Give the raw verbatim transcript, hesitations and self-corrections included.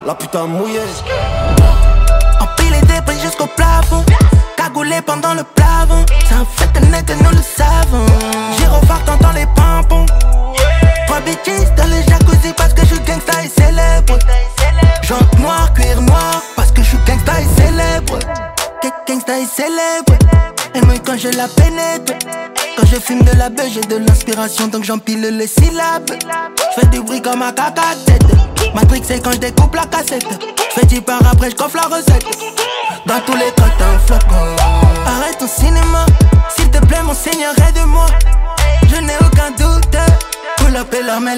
La putain mouillée. Empilé des prix jusqu'au plafond, cagoulé pendant le plafond. C'est un fait de nègre, nous le savons. Gyrophare, t'entends les pompons. Trois bitches dans le jacuzzi parce que je suis gangsta et célèbre. Jante noire, cuir noir parce que je suis gangsta et célèbre. Gangsta et célèbre. Elle mouille quand je la pénètre. Quand je fume de la beuh, j'ai de l'inspiration donc j'empile les syllabes. J'fais du bruit comme un caca-tête. Matrix c'est quand j'découpe la cassette. J'fais dix par après j'coffre la recette. Dans tous les cas t'as un flocon. Arrête ton cinéma, s'il te plaît mon seigneur aide-moi. Je n'ai aucun doute. Pull up et leur mets